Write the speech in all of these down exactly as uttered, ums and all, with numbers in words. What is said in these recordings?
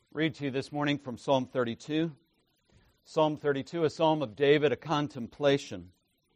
Read to you this morning from Psalm thirty-two. Psalm thirty-two, a psalm of David, a contemplation.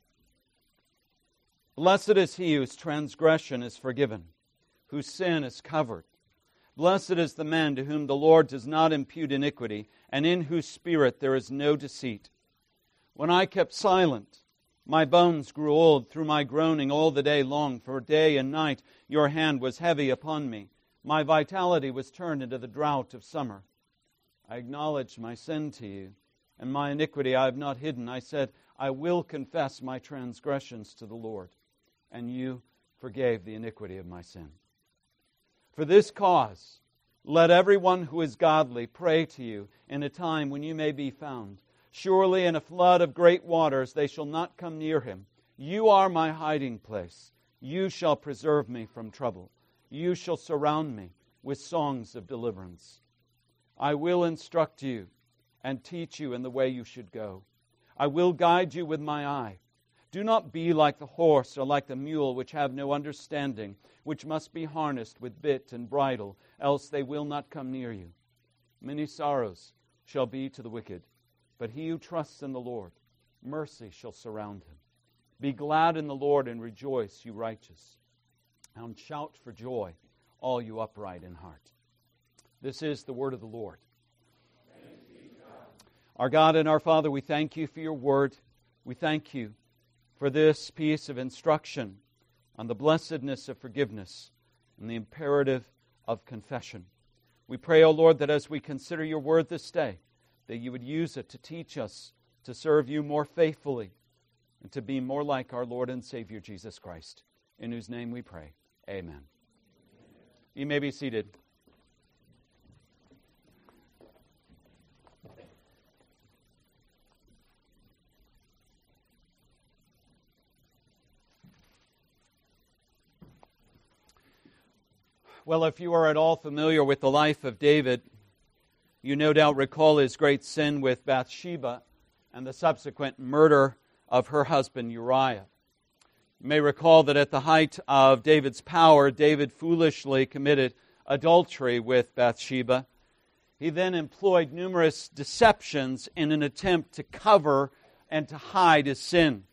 Blessed is he whose transgression is forgiven, whose sin is covered. Blessed is the man to whom the Lord does not impute iniquity, and in whose spirit there is no deceit. When I kept silent, my bones grew old through my groaning all the day long, for day and night your hand was heavy upon me. My vitality was turned into the drought of summer. I acknowledged my sin to you, and my iniquity I have not hidden. I said, I will confess my transgressions to the Lord, and you forgave the iniquity of my sin. For this cause, let everyone who is godly pray to you in a time when you may be found. Surely in a flood of great waters they shall not come near him. You are my hiding place. You shall preserve me from trouble. You shall surround me with songs of deliverance. I will instruct you and teach you in the way you should go. I will guide you with my eye. Do not be like the horse or like the mule, which have no understanding, which must be harnessed with bit and bridle, else they will not come near you. Many sorrows shall be to the wicked, but he who trusts in the Lord, mercy shall surround him. Be glad in the Lord and rejoice, you righteous, and shout for joy, all you upright in heart. This is the word of the Lord. Thanks be to God. Our God and our Father, we thank you for your word. We thank you for this piece of instruction on the blessedness of forgiveness and the imperative of confession. We pray, O Lord, that as we consider your word this day, that you would use it to teach us to serve you more faithfully and to be more like our Lord and Savior Jesus Christ, in whose name we pray. Amen. Amen. You may be seated. Well, if you are at all familiar with the life of David, you no doubt recall his great sin with Bathsheba and the subsequent murder of her husband Uriah. You may recall that at the height of David's power, David foolishly committed adultery with Bathsheba. He then employed numerous deceptions in an attempt to cover and to hide his sin.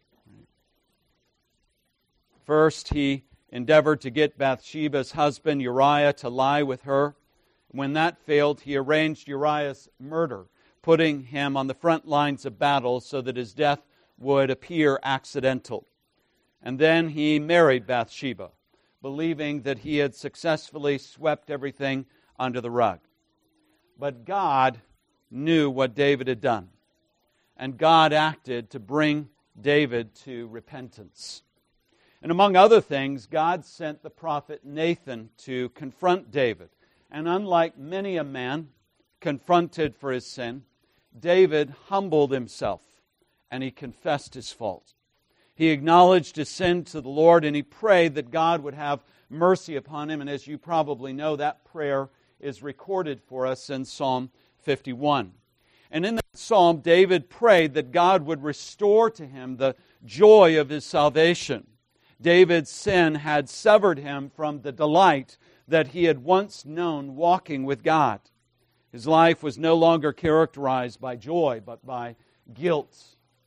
First, he endeavored to get Bathsheba's husband Uriah to lie with her. When that failed, he arranged Uriah's murder, putting him on the front lines of battle so that his death would appear accidental. And then he married Bathsheba, believing that he had successfully swept everything under the rug. But God knew what David had done, and God acted to bring David to repentance. And among other things, God sent the prophet Nathan to confront David. And unlike many a man confronted for his sin, David humbled himself and he confessed his fault. He acknowledged his sin to the Lord and he prayed that God would have mercy upon him. And as you probably know, that prayer is recorded for us in Psalm fifty-one. And in that psalm, David prayed that God would restore to him the joy of his salvation. David's sin had severed him from the delight that he had once known walking with God. His life was no longer characterized by joy, but by guilt.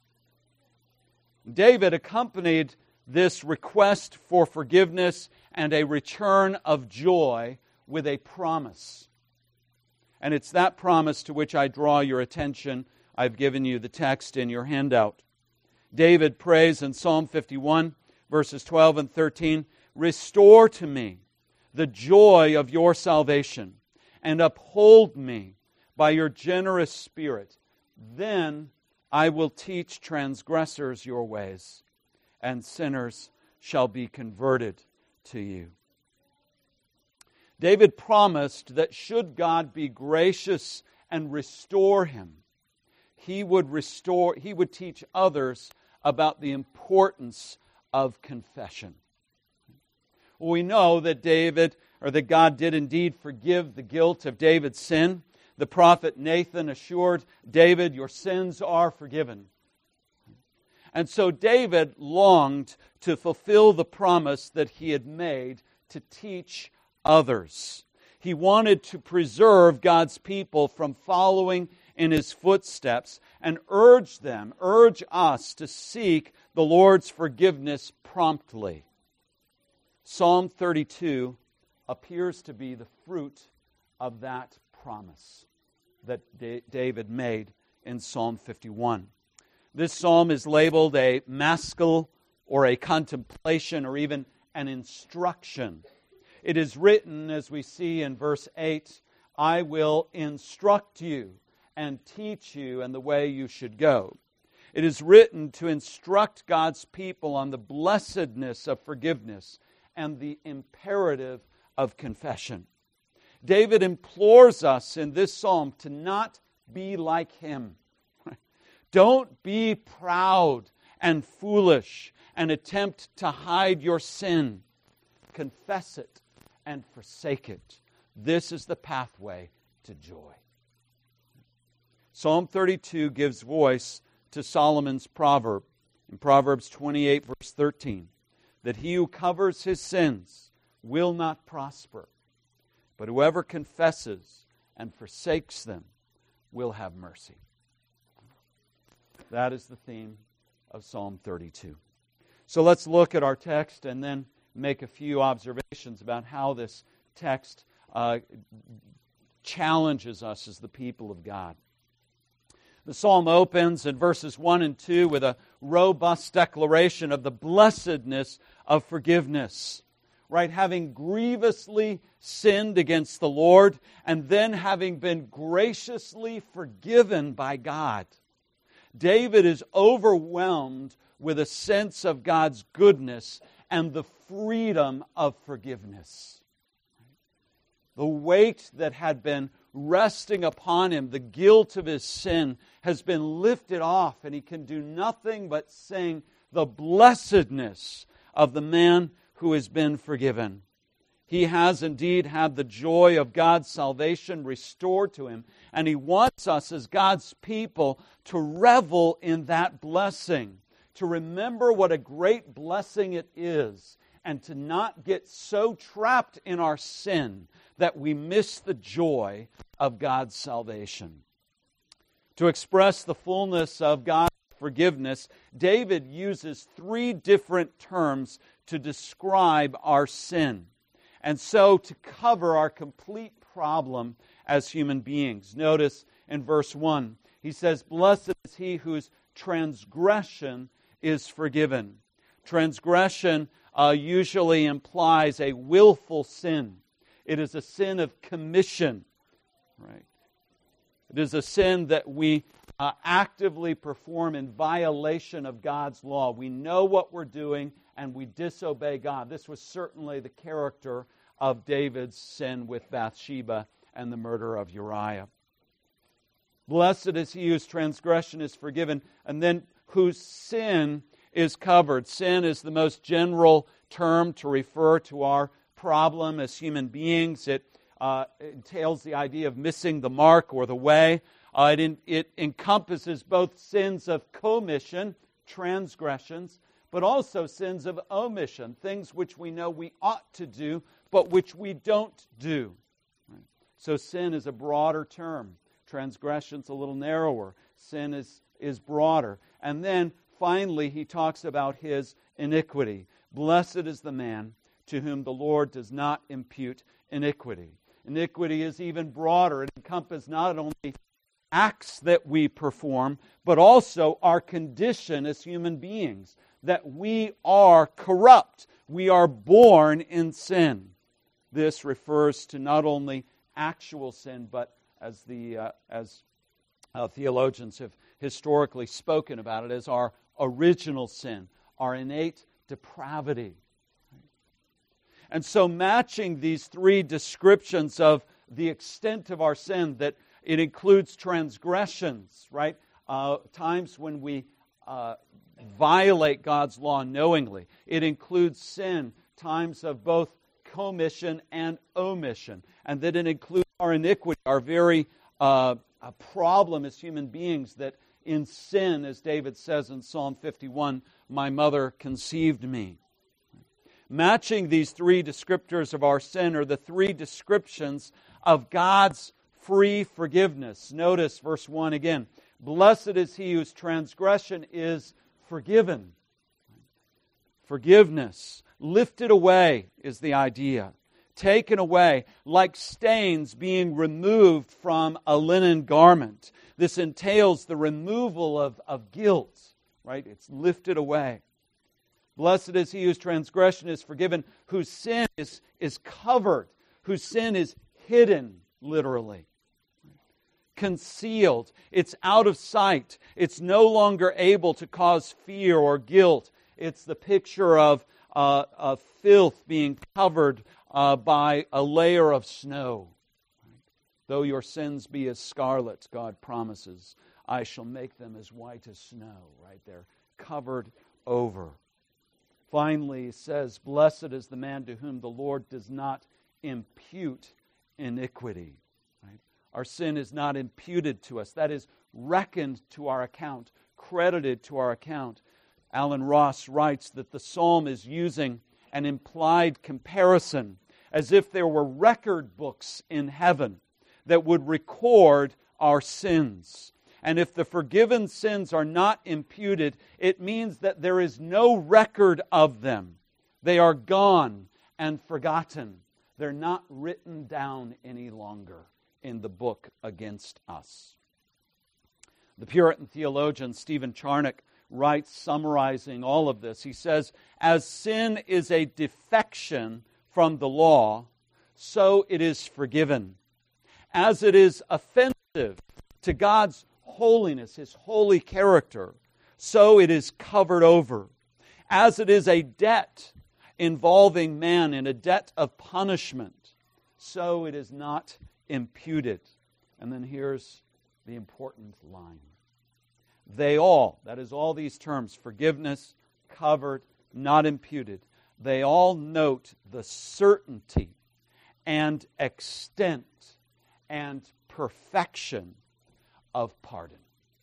David accompanied this request for forgiveness and a return of joy with a promise. And it's that promise to which I draw your attention. I've given you the text in your handout. David prays in Psalm fifty-one, verses twelve and thirteen, "Restore to me the joy of your salvation, and uphold me by your generous spirit. Then I will teach transgressors your ways, and sinners shall be converted to you." David promised that should God be gracious and restore him, he would restore, he would teach others about the importance of confession. We know that David, or that God did indeed forgive the guilt of David's sin. The prophet Nathan assured David, "Your sins are forgiven." And so David longed to fulfill the promise that he had made to teach others. He wanted to preserve God's people from following in His footsteps and urge them, urge us to seek the Lord's forgiveness promptly. Psalm thirty-two appears to be the fruit of that promise that David made in Psalm fifty-one. This psalm is labeled a maskil or a contemplation or even an instruction. It is written, as we see in verse eight, I will instruct you and teach you in the way you should go. It is written to instruct God's people on the blessedness of forgiveness and the imperative of confession. David implores us in this psalm to not be like him. Don't be proud and foolish and attempt to hide your sin. Confess it and forsake it. This is the pathway to joy. Psalm thirty-two gives voice to Solomon's proverb in Proverbs twenty-eight, verse thirteen, that he who covers his sins will not prosper, but whoever confesses and forsakes them will have mercy. That is the theme of Psalm thirty-two. So let's look at our text and then make a few observations about how this text uh, challenges us as the people of God. The psalm opens in verses one and two with a robust declaration of the blessedness of forgiveness. Right, having grievously sinned against the Lord and then having been graciously forgiven by God. David is overwhelmed with a sense of God's goodness and the freedom of forgiveness. The weight that had been resting upon him, the guilt of his sin, has been lifted off, and he can do nothing but sing the blessedness of the man who has been forgiven. He has indeed had the joy of God's salvation restored to him, and he wants us as God's people to revel in that blessing, to remember what a great blessing it is, and to not get so trapped in our sin that we miss the joy of God's salvation. To express the fullness of God's forgiveness, David uses three different terms to describe our sin, and so to cover our complete problem as human beings. Notice in verse one, he says, "Blessed is he whose transgression is forgiven." Transgression uh, usually implies a willful sin. It is a sin of commission, right? It is a sin that we uh, actively perform in violation of God's law. We know what we're doing and we disobey God. This was certainly the character of David's sin with Bathsheba and the murder of Uriah. Blessed is he whose transgression is forgiven, and then whose sin is covered. Sin is the most general term to refer to our problem as human beings. It uh, entails the idea of missing the mark or the way. Uh, it, in, it encompasses both sins of commission, transgressions, but also sins of omission, things which we know we ought to do, but which we don't do. Right? So sin is a broader term. Transgression's a little narrower. Sin is, is broader. And then finally he talks about his iniquity. Blessed is the man to whom the Lord does not impute iniquity. Iniquity is even broader. It encompasses not only acts that we perform, but also our condition as human beings, that we are corrupt. We are born in sin. This refers to not only actual sin, but as the uh, as uh, theologians have historically spoken about it, as our original sin, our innate depravity. And so matching these three descriptions of the extent of our sin, that it includes transgressions, right? Uh, times when we uh, violate God's law knowingly. It includes sin, times of both commission and omission. And that it includes our iniquity, our very uh, a problem as human beings, that in sin, as David says in Psalm fifty-one, my mother conceived me. Matching these three descriptors of our sin are the three descriptions of God's free forgiveness. Notice verse one again. Blessed is he whose transgression is forgiven. Forgiveness. Lifted away is the idea. Taken away, like stains being removed from a linen garment. This entails the removal of, of guilt, right? It's lifted away. Blessed is he whose transgression is forgiven, whose sin is, is covered, whose sin is hidden, literally. Concealed. It's out of sight. It's no longer able to cause fear or guilt. It's the picture of, uh, of filth being covered uh, by a layer of snow. Though your sins be as scarlet, God promises, I shall make them as white as snow. Right there, covered over. Finally, he says, blessed is the man to whom the Lord does not impute iniquity. Right? Our sin is not imputed to us. That is reckoned to our account, credited to our account. Alan Ross writes that the psalm is using an implied comparison as if there were record books in heaven that would record our sins. And if the forgiven sins are not imputed, it means that there is no record of them. They are gone and forgotten. They're not written down any longer in the book against us. The Puritan theologian Stephen Charnock writes, summarizing all of this, he says, as sin is a defection from the law, so it is forgiven. As it is offensive to God's holiness, His holy character, so it is covered over. As it is a debt involving man in a debt of punishment, so it is not imputed. And then here's the important line. They all, that is all these terms, forgiveness, covered, not imputed, they all note the certainty and extent and perfection of pardon.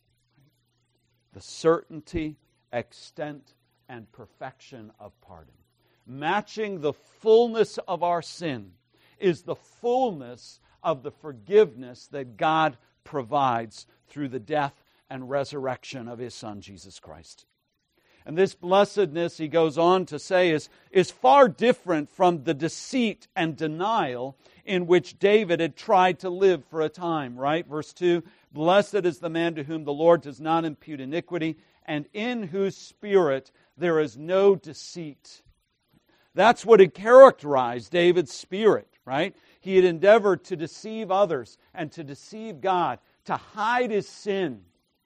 The certainty, extent, and perfection of pardon. Matching the fullness of our sin is the fullness of the forgiveness that God provides through the death and resurrection of His Son, Jesus Christ. And this blessedness, he goes on to say, is, is far different from the deceit and denial in which David had tried to live for a time, right? Verse two, blessed is the man to whom the Lord does not impute iniquity, and in whose spirit there is no deceit. That's what had characterized David's spirit, right? He had endeavored to deceive others and to deceive God, to hide his sin.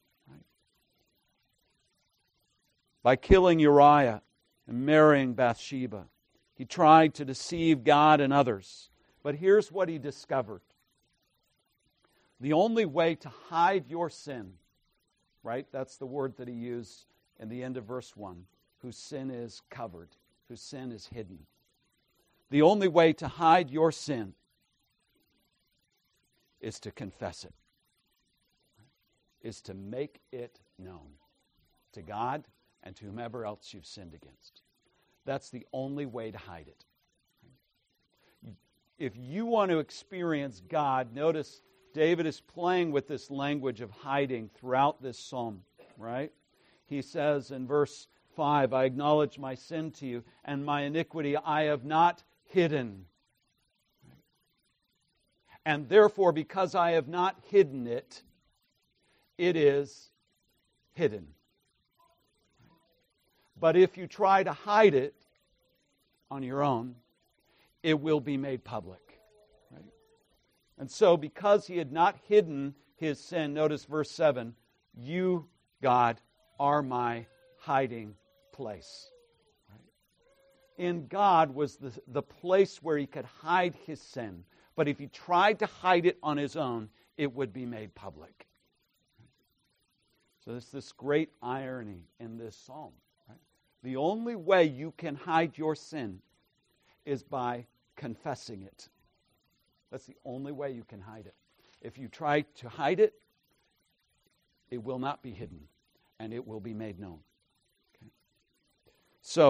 By killing Uriah and marrying Bathsheba, he tried to deceive God and others. But here's what he discovered. The only way to hide your sin, right? That's the word that he used in the end of verse one. Whose sin is covered, whose sin is hidden. The only way to hide your sin is to confess it. Is to make it known to God and to whomever else you've sinned against. That's the only way to hide it. If you want to experience God, notice David is playing with this language of hiding throughout this psalm, right? He says in verse five, I acknowledge my sin to you, and my iniquity I have not hidden. And therefore, because I have not hidden it, it is hidden. But if you try to hide it on your own, it will be made public. Right? And so because he had not hidden his sin, notice verse seven, you, God, are my hiding place. Right? In God was the, the place where he could hide his sin. But if he tried to hide it on his own, it would be made public. So there's this great irony in this psalm. The only way you can hide your sin is by confessing it. That's the only way you can hide it. If you try to hide it, it will not be hidden, and it will be made known. Okay? So,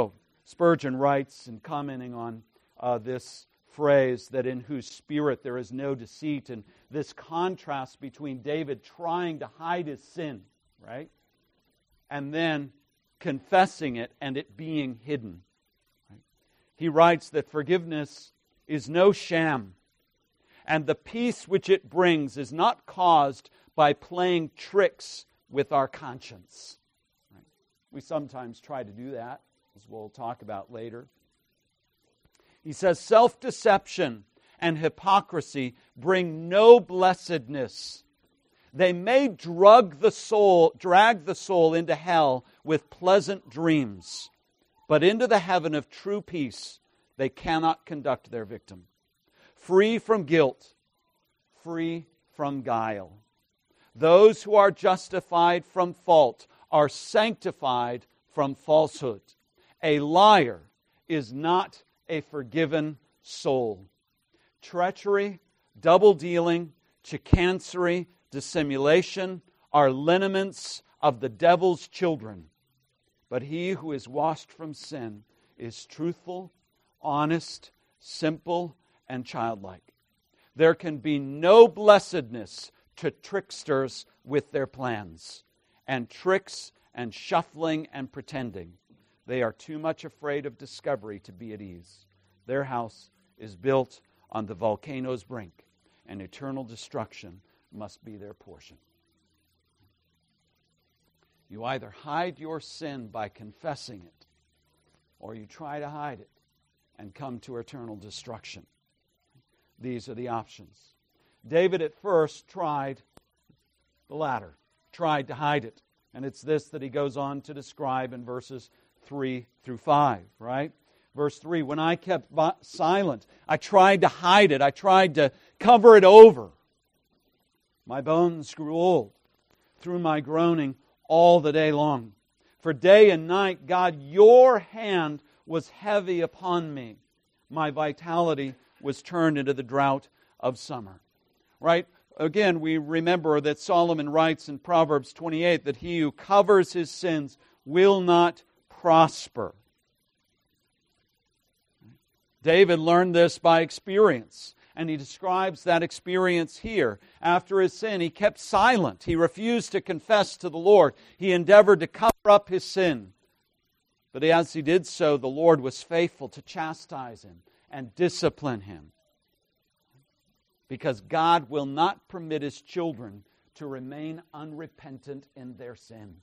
Spurgeon writes, in commenting on uh, this phrase, that in whose spirit there is no deceit, and this contrast between David trying to hide his sin, right? And then confessing it and it being hidden. Right? He writes that forgiveness is no sham, and the peace which it brings is not caused by playing tricks with our conscience. Right? We sometimes try to do that, as we'll talk about later. He says, self-deception and hypocrisy bring no blessedness. They may drug the soul, drag the soul into hell with pleasant dreams, but into the heaven of true peace they cannot conduct their victim. Free from guilt, free from guile. Those who are justified from fault are sanctified from falsehood. A liar is not a forgiven soul. Treachery, double-dealing, chicanery, dissimulation are lineaments of the devil's children. But he who is washed from sin is truthful, honest, simple, and childlike. There can be no blessedness to tricksters with their plans, and tricks and shuffling and pretending. They are too much afraid of discovery to be at ease. Their house is built on the volcano's brink, and eternal destruction must be their portion. You either hide your sin by confessing it, or you try to hide it and come to eternal destruction. These are the options. David at first tried the latter, tried to hide it. And it's this that he goes on to describe in verses three through five, right? Verse three, when I kept silent, I tried to hide it. I tried to cover it over. My bones grew old through my groaning all the day long. For day and night, God, your hand was heavy upon me. My vitality was turned into the drought of summer. Right? Again, we remember that Solomon writes in Proverbs twenty-eight that he who covers his sins will not prosper. David learned this by experience, and he describes that experience here. After his sin, he kept silent. He refused to confess to the Lord. He endeavored to cover up his sin. But as he did so, the Lord was faithful to chastise him and discipline him. Because God will not permit His children to remain unrepentant in their sin.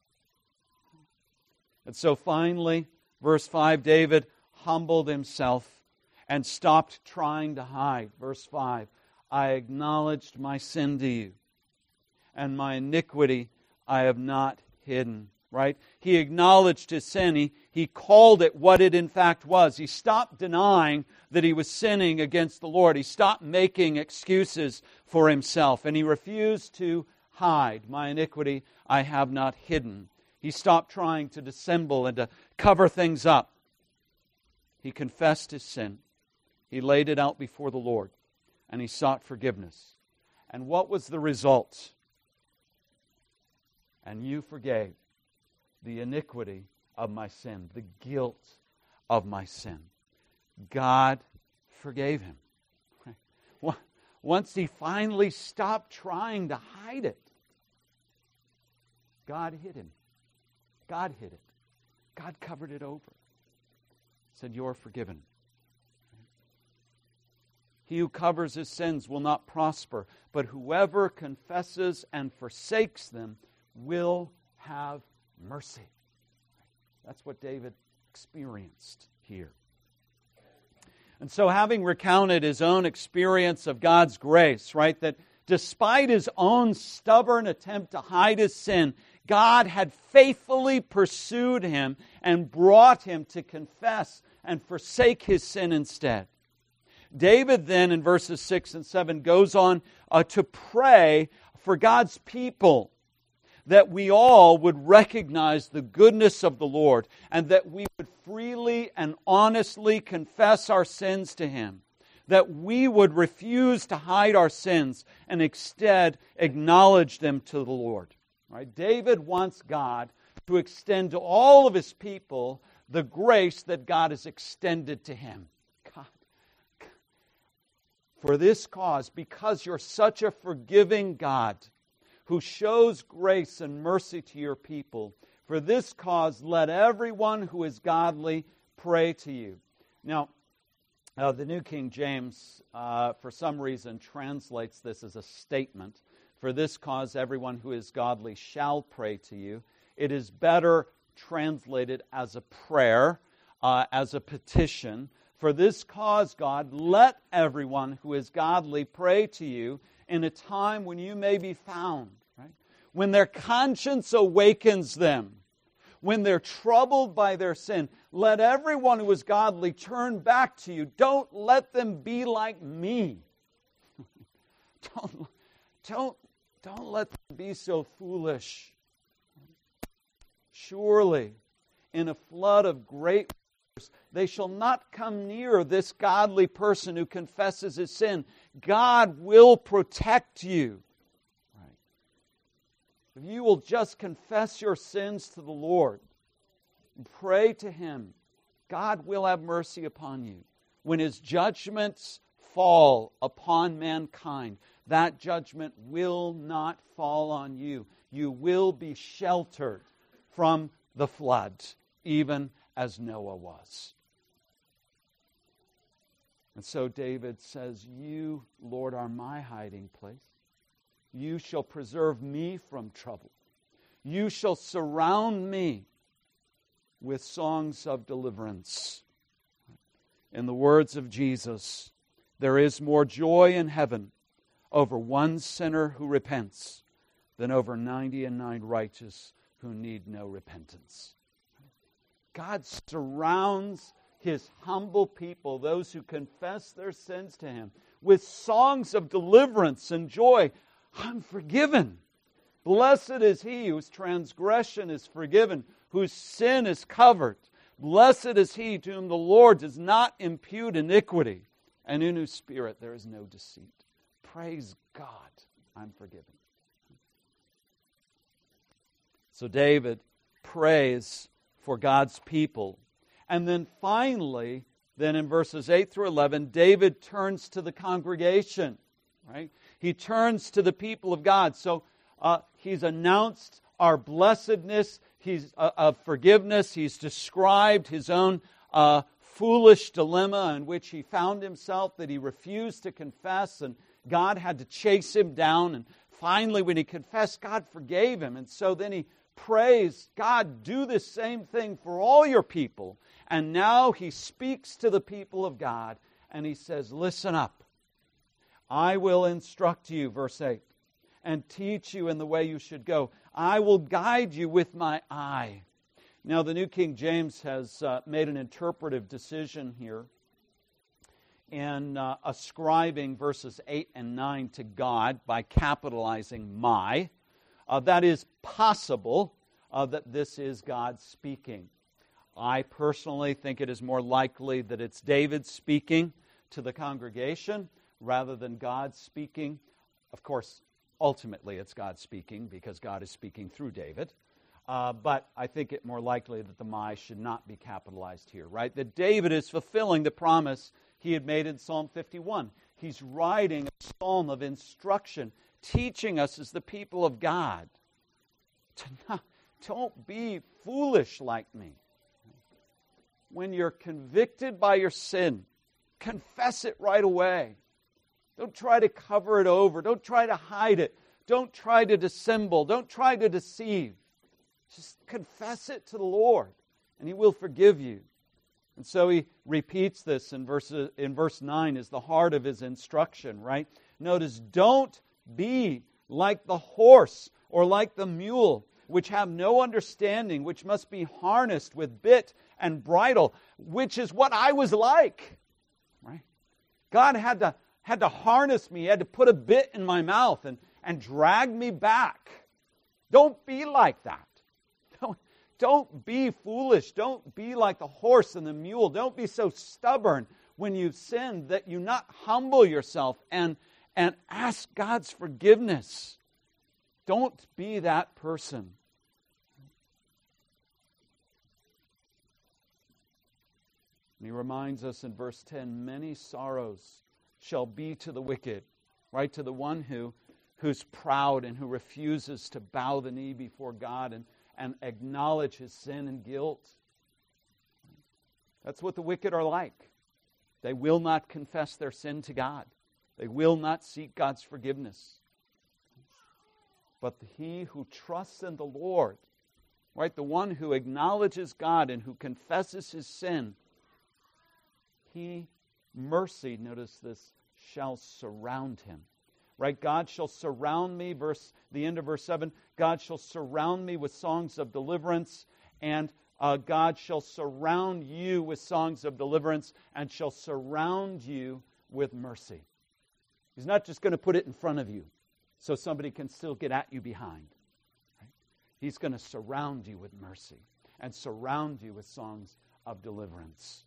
And so finally, verse five, David humbled himself and stopped trying to hide. Verse five, I acknowledged my sin to you, and my iniquity I have not hidden. Right? He acknowledged his sin. He, he called it what it in fact was. He stopped denying that he was sinning against the Lord. He stopped making excuses for himself. And he refused to hide. My iniquity I have not hidden. He stopped trying to dissemble and to cover things up. He confessed his sin. He laid it out before the Lord. And he sought forgiveness. And what was the result? And you forgave the iniquity of my sin, the guilt of my sin. God forgave him. Once he finally stopped trying to hide it, God hid him. God hid it. God covered it over. Said, you're forgiven. He who covers his sins will not prosper, but whoever confesses and forsakes them will have mercy. That's what David experienced here. And so having recounted his own experience of God's grace, right, that despite his own stubborn attempt to hide his sin, God had faithfully pursued him and brought him to confess and forsake his sin instead. David then in verses six and seven goes on uh, to pray for God's people, that we all would recognize the goodness of the Lord and that we would freely and honestly confess our sins to Him. That we would refuse to hide our sins and instead acknowledge them to the Lord. Right? David wants God to extend to all of His people the grace that God has extended to him. God, for this cause, because you're such a forgiving God who shows grace and mercy to your people, for this cause, let everyone who is godly pray to you. Now, uh, the New King James, uh, for some reason, translates this as a statement. For this cause, everyone who is godly shall pray to you. It is better translated as a prayer, uh, as a petition. For this cause, God, let everyone who is godly pray to you in a time when you may be found, right? When their conscience awakens them, when they're troubled by their sin, let everyone who is godly turn back to you. Don't let them be like me. don't, don't, don't let them be so foolish. Surely, in a flood of great waters, they shall not come near this godly person who confesses his sin. God will protect you. If you will just confess your sins to the Lord and pray to Him, God will have mercy upon you. When His judgments fall upon mankind, that judgment will not fall on you. You will be sheltered from the flood, even as Noah was. And so David says, you, Lord, are my hiding place. You shall preserve me from trouble. You shall surround me with songs of deliverance. In the words of Jesus, there is more joy in heaven over one sinner who repents than over ninety and nine righteous who need no repentance. God surrounds His humble people, those who confess their sins to Him, with songs of deliverance and joy. I'm forgiven. Blessed is he whose transgression is forgiven, whose sin is covered. Blessed is he to whom the Lord does not impute iniquity, and in whose spirit there is no deceit. Praise God, I'm forgiven. So David prays for God's people. And then finally, then in verses eight through eleven, David turns to the congregation, right? He turns to the people of God. So uh, he's announced our blessedness, he's uh, of forgiveness. He's described his own uh, foolish dilemma in which he found himself, that he refused to confess, and God had to chase him down. And finally, when he confessed, God forgave him. And so then he prays, God, do the same thing for all your people. And now he speaks to the people of God, and he says, listen up. I will instruct you, verse eight, and teach you in the way you should go. I will guide you with my eye. Now, the New King James has uh, made an interpretive decision here in uh, ascribing verses eight and nine to God by capitalizing my. Uh, that is possible uh, that this is God speaking. I personally think it is more likely that it's David speaking to the congregation rather than God speaking. Of course, ultimately it's God speaking because God is speaking through David. Uh, but I think it more likely that the my should not be capitalized here, right? That David is fulfilling the promise he had made in Psalm fifty-one. He's writing a psalm of instruction, teaching us as the people of God to not, don't be foolish like me. When you're convicted by your sin, confess it right away. Don't try to cover it over. Don't try to hide it. Don't try to dissemble. Don't try to deceive. Just confess it to the Lord, and He will forgive you. And so he repeats this in verse, in verse nine is the heart of his instruction, right? Notice, don't be like the horse or like the mule, which have no understanding, which must be harnessed with bit and bridle, which is what I was like, right? God had to had to harness me, he had to put a bit in my mouth and, and drag me back. Don't be like that. Don't, don't be foolish. Don't be like the horse and the mule. Don't be so stubborn when you've sinned that you not humble yourself and, and ask God's forgiveness. Don't be that person. And he reminds us in verse ten, many sorrows shall be to the wicked, right? To the one who who's proud and who refuses to bow the knee before God and, and acknowledge his sin and guilt. That's what the wicked are like. They will not confess their sin to God. They will not seek God's forgiveness. But he who trusts in the Lord, right, the one who acknowledges God and who confesses his sin, he, mercy, notice this, shall surround him. Right, God shall surround me, verse the end of verse seven, God shall surround me with songs of deliverance, and uh, God shall surround you with songs of deliverance, and shall surround you with mercy. He's not just going to put it in front of you so somebody can still get at you behind. Right? He's going to surround you with mercy and surround you with songs of deliverance.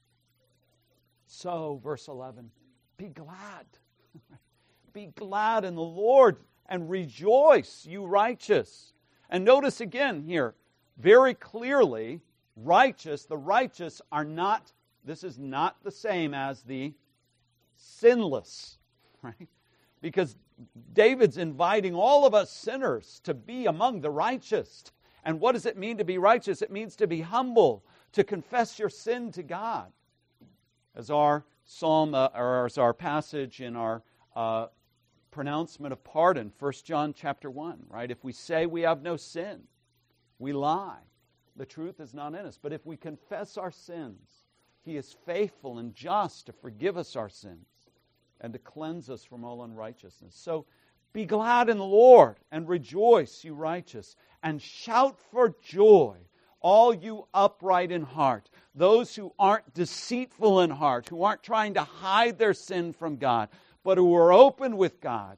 So, verse eleven, be glad. Be glad in the Lord and rejoice, you righteous. And notice again here, very clearly, righteous, the righteous are not, this is not the same as the sinless, right? Because David's inviting all of us sinners to be among the righteous. And what does it mean to be righteous? It means to be humble, to confess your sin to God. As our psalm, uh, or as our passage in our uh, pronouncement of pardon, First John chapter one, right? If we say we have no sin, we lie. The truth is not in us. But if we confess our sins, He is faithful and just to forgive us our sins and to cleanse us from all unrighteousness. So be glad in the Lord and rejoice, you righteous, and shout for joy, all you upright in heart, those who aren't deceitful in heart, who aren't trying to hide their sin from God, but who are open with God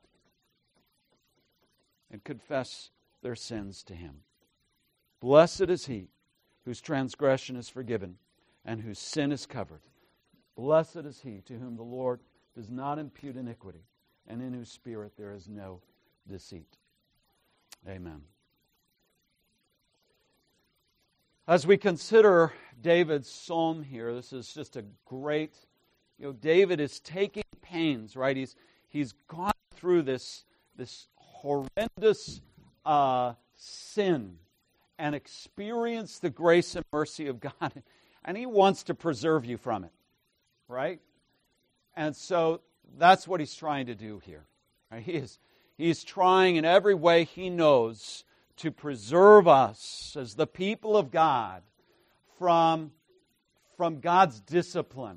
and confess their sins to Him. Blessed is he whose transgression is forgiven and whose sin is covered. Blessed is he to whom the Lord does not impute iniquity and in whose spirit there is no deceit. Amen. As we consider David's psalm here, this is just a great, you know, David is taking pains, right? He's he's gone through this, this horrendous uh, sin and experienced the grace and mercy of God, and he wants to preserve you from it, right? And so that's what he's trying to do here. Right? He is he's trying in every way he knows to preserve us as the people of God from, from God's discipline.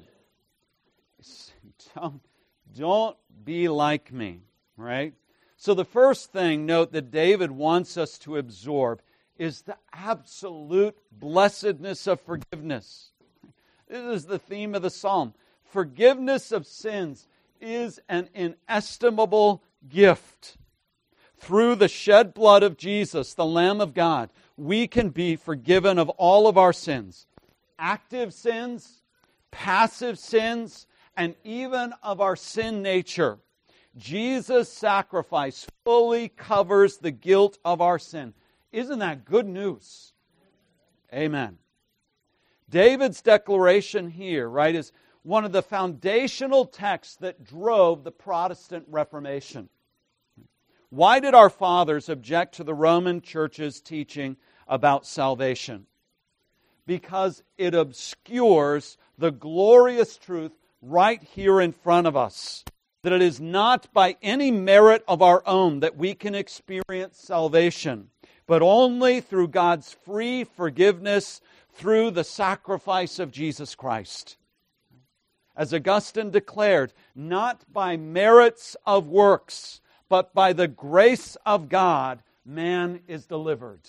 Don't, don't be like me, right? So the first thing, note, that David wants us to absorb is the absolute blessedness of forgiveness. This is the theme of the psalm. Forgiveness of sins is an inestimable gift. Through the shed blood of Jesus, the Lamb of God, we can be forgiven of all of our sins. Active sins, passive sins, and even of our sin nature. Jesus' sacrifice fully covers the guilt of our sin. Isn't that good news? Amen. David's declaration here, right, is one of the foundational texts that drove the Protestant Reformation. Why did our fathers object to the Roman Church's teaching about salvation? Because it obscures the glorious truth right here in front of us, that it is not by any merit of our own that we can experience salvation, but only through God's free forgiveness through the sacrifice of Jesus Christ. As Augustine declared, not by merits of works, but by the grace of God, man is delivered.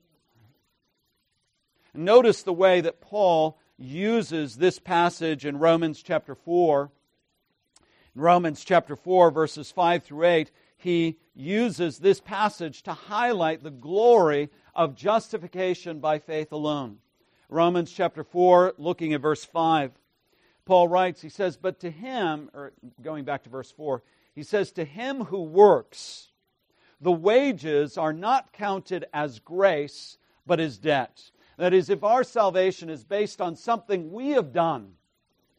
Notice the way that Paul uses this passage in Romans chapter four. In Romans chapter four, verses five through eight, he uses this passage to highlight the glory of justification by faith alone. Romans chapter four, looking at verse five, Paul writes, he says, but to him, or going back to verse four, he says, to him who works, the wages are not counted as grace, but as debt. That is, if our salvation is based on something we have done,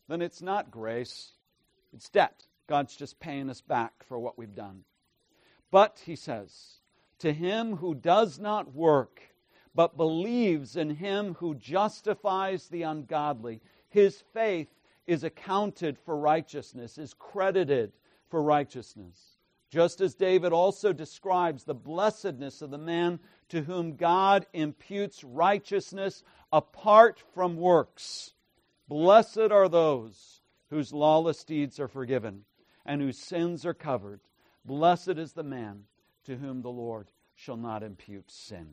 then it's not grace. It's debt. God's just paying us back for what we've done. But, he says, to him who does not work, but believes in him who justifies the ungodly, his faith is accounted for righteousness, is credited for righteousness. Just as David also describes the blessedness of the man to whom God imputes righteousness apart from works. Blessed are those whose lawless deeds are forgiven and whose sins are covered. Blessed is the man to whom the Lord shall not impute sin.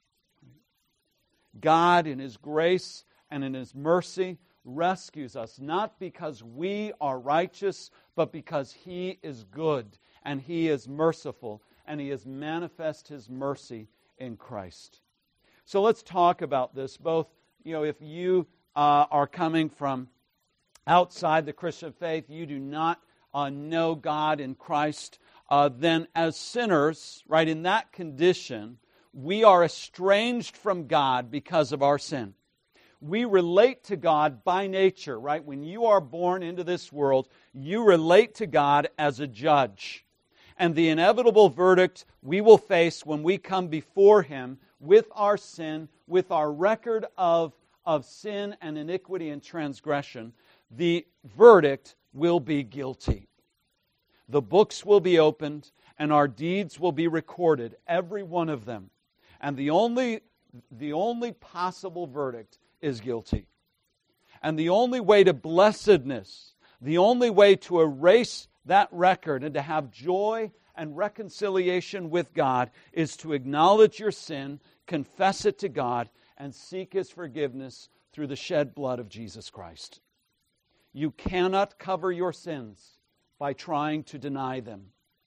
God, in His grace and in His mercy, rescues us not because we are righteous, but because He is good and He is merciful and He has manifest His mercy in Christ. So let's talk about this. Both, you know, if you uh, are coming from outside the Christian faith, you do not uh, know God in Christ, uh, then as sinners, right, in that condition, we are estranged from God because of our sin. We relate to God by nature, right? When you are born into this world, you relate to God as a judge. And the inevitable verdict we will face when we come before Him with our sin, with our record of, of sin and iniquity and transgression, the verdict will be guilty. The books will be opened and our deeds will be recorded, every one of them. And the only, the only possible verdict is guilty. And the only way to blessedness, the only way to erase that record and to have joy and reconciliation with God is to acknowledge your sin, confess it to God, and seek His forgiveness through the shed blood of Jesus Christ. You cannot cover your sins by trying to deny them.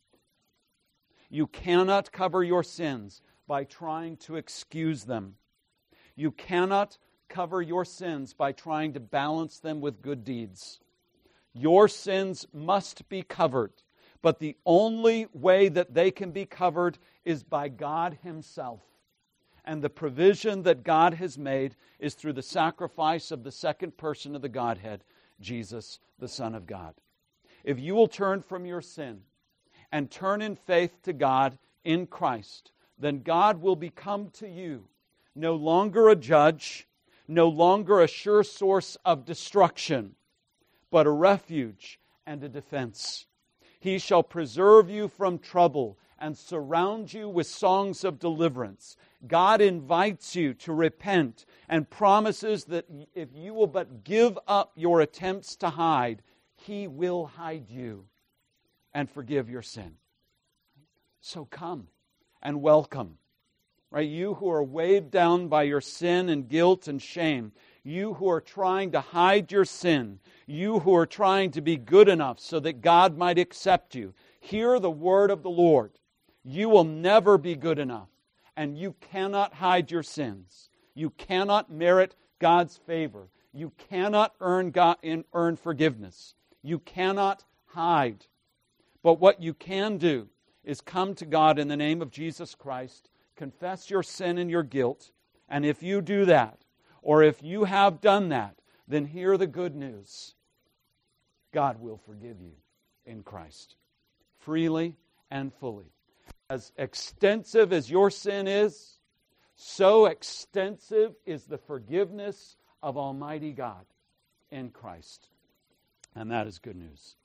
You cannot cover your sins by trying to excuse them. You cannot cover your sins by trying to balance them with good deeds. Your sins must be covered, but the only way that they can be covered is by God Himself. And the provision that God has made is through the sacrifice of the second person of the Godhead, Jesus, the Son of God. If you will turn from your sin and turn in faith to God in Christ, then God will become to you no longer a judge, no longer a sure source of destruction, but a refuge and a defense. He shall preserve you from trouble and surround you with songs of deliverance. God invites you to repent and promises that if you will but give up your attempts to hide, He will hide you and forgive your sin. So come and welcome. Right? You who are weighed down by your sin and guilt and shame, you who are trying to hide your sin, you who are trying to be good enough so that God might accept you, hear the word of the Lord. You will never be good enough, and you cannot hide your sins. You cannot merit God's favor. You cannot earn God, earn forgiveness. You cannot hide. But what you can do is come to God in the name of Jesus Christ, confess your sin and your guilt, and if you do that, or if you have done that, then hear the good news. God will forgive you in Christ, freely and fully. As extensive as your sin is, so extensive is the forgiveness of Almighty God in Christ. And that is good news.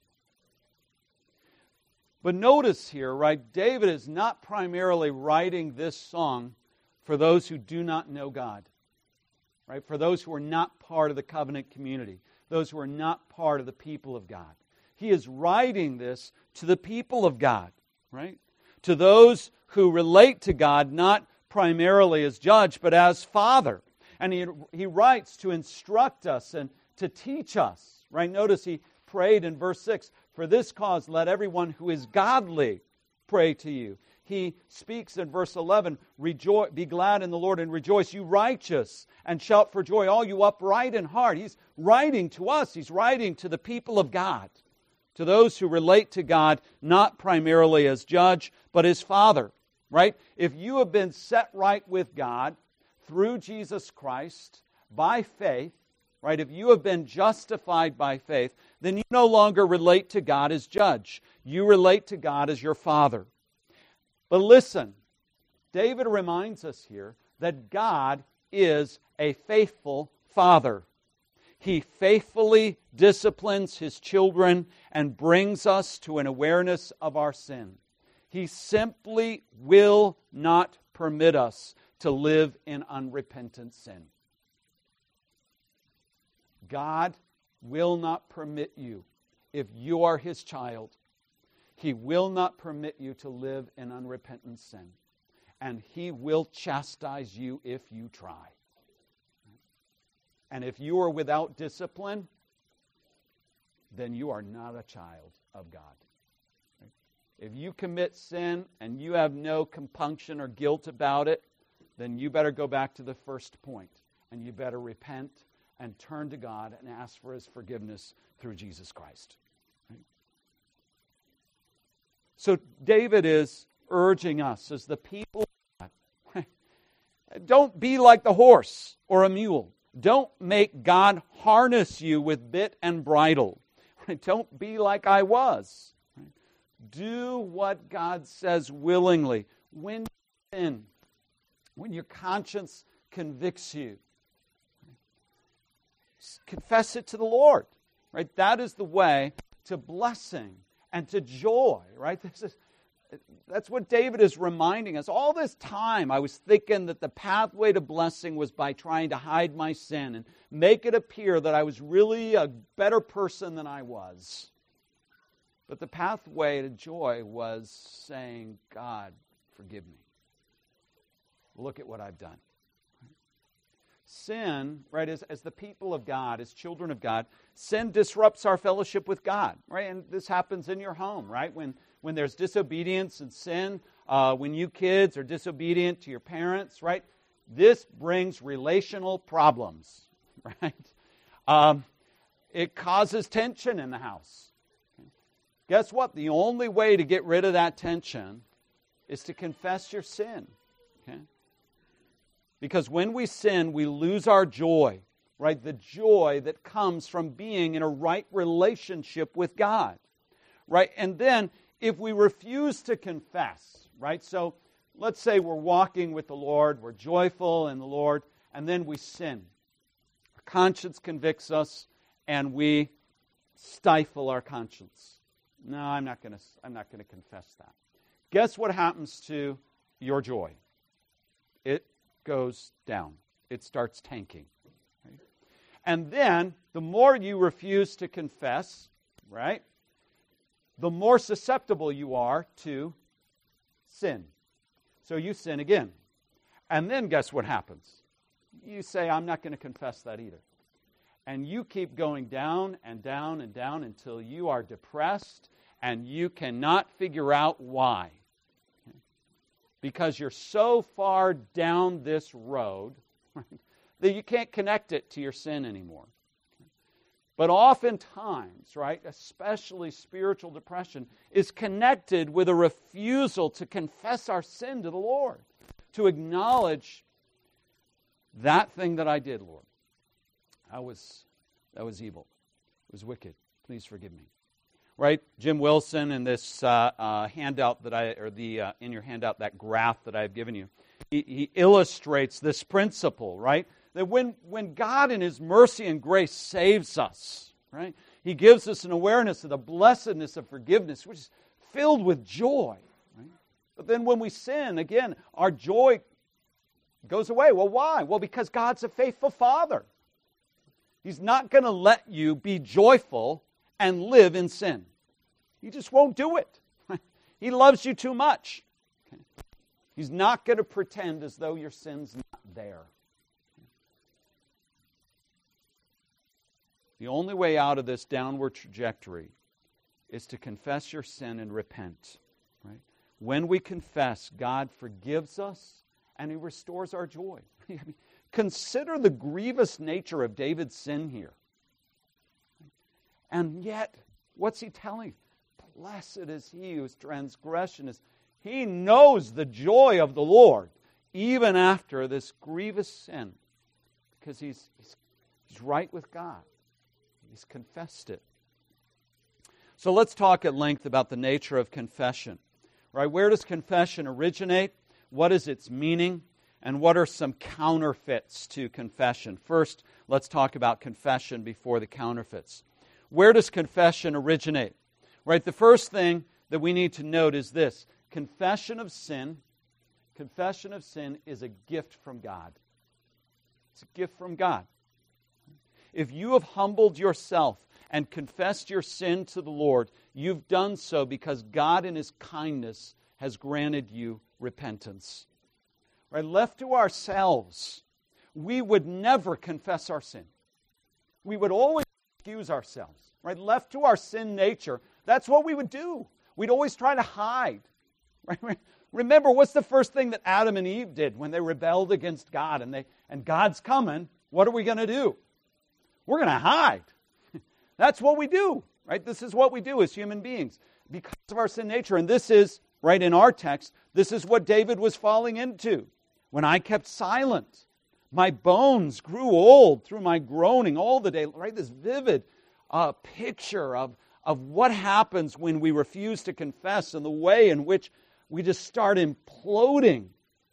But notice here, right, David is not primarily writing this song for those who do not know God, right? For those who are not part of the covenant community, those who are not part of the people of God. He is writing this to the people of God, right? To those who relate to God not primarily as judge, but as Father. And he, he writes to instruct us and to teach us, right? Notice he prayed in verse six, "For this cause let everyone who is godly pray to you." He speaks in verse eleven, "Rejoice, be glad in the Lord and rejoice, you righteous, and shout for joy, all you upright in heart." He's writing to us. He's writing to the people of God, to those who relate to God not primarily as judge, but as Father, right? If you have been set right with God through Jesus Christ by faith, right? If you have been justified by faith, then you no longer relate to God as judge. You relate to God as your Father. But listen, David reminds us here that God is a faithful Father. He faithfully disciplines His children and brings us to an awareness of our sin. He simply will not permit us to live in unrepentant sin. God will not permit you, if you are His child, He will not permit you to live in unrepentant sin. And He will chastise you if you try. And if you are without discipline, then you are not a child of God. If you commit sin and you have no compunction or guilt about it, then you better go back to the first point, and you better repent and turn to God and ask for His forgiveness through Jesus Christ. Right? So David is urging us as the people, don't be like the horse or a mule. Don't make God harness you with bit and bridle. Right? Don't be like I was. Right? Do what God says willingly. When you sin, when your conscience convicts you, confess it to the Lord. Right? That is the way to blessing and to joy. Right? This is, that's what David is reminding us. All this time I was thinking that the pathway to blessing was by trying to hide my sin and make it appear that I was really a better person than I was. But the pathway to joy was saying, God, forgive me. Look at what I've done. Sin, right, as, as the people of God, as children of God, sin disrupts our fellowship with God, right? And this happens in your home, right? When when there's disobedience and sin, uh, when you kids are disobedient to your parents, right? This brings relational problems, right? Um, it causes tension in the house. Guess what? The only way to get rid of that tension is to confess your sin, okay? Because when we sin, we lose our joy, right? The joy that comes from being in a right relationship with God, right? And then if we refuse to confess, right? So let's say we're walking with the Lord, we're joyful in the Lord, and then we sin. Our conscience convicts us, and we stifle our conscience. No, I'm not going to. I'm not going to confess that. Guess what happens to your joy? It goes down. It starts tanking. Right? And then, the more you refuse to confess, right, the more susceptible you are to sin. So you sin again. And then guess what happens? You say, I'm not going to confess that either. And you keep going down and down and down until you are depressed and you cannot figure out why. Because you're so far down this road that you can't connect it to your sin anymore. But oftentimes, right, especially spiritual depression, is connected with a refusal to confess our sin to the Lord, to acknowledge that thing that I did, Lord. I was, that was evil. It was wicked. Please forgive me. Right? Jim Wilson in this uh, uh, handout that I, or the uh, in your handout, that graph that I've given you, he, he illustrates this principle, right? That when, when God in His mercy and grace saves us, right, He gives us an awareness of the blessedness of forgiveness, which is filled with joy. Right? But then when we sin, again, our joy goes away. Well, why? Well, because God's a faithful Father. He's not going to let you be joyful and live in sin. He just won't do it. He loves you too much. He's not going to pretend as though your sin's not there. The only way out of this downward trajectory is to confess your sin and repent. Right? When we confess, God forgives us and He restores our joy. I mean, consider the grievous nature of David's sin here. And yet, what's he telling? Blessed is he whose transgression is. He knows the joy of the Lord, even after this grievous sin, because he's, he's He's right with God. He's confessed it. So let's talk at length about the nature of confession. Right? Where does confession originate? What is its meaning? And what are some counterfeits to confession? First, let's talk about confession before the counterfeits. Where does confession originate? Right? The first thing that we need to note is this. Confession of sin, confession of sin is a gift from God. It's a gift from God. If you have humbled yourself and confessed your sin to the Lord, you've done so because God in His kindness has granted you repentance. Right? Left to ourselves, we would never confess our sin. We would always excuse ourselves. Right? Left to our sin nature, that's what we would do. We'd always try to hide. Right? Remember, what's the first thing that Adam and Eve did when they rebelled against God and they and God's coming? What are we going to do? We're going to hide. That's what we do, right? This is what we do as human beings because of our sin nature. And this is, right in our text, this is what David was falling into. When I kept silent, my bones grew old through my groaning all the day. Right? This vivid uh, picture of, of what happens when we refuse to confess and the way in which we just start imploding.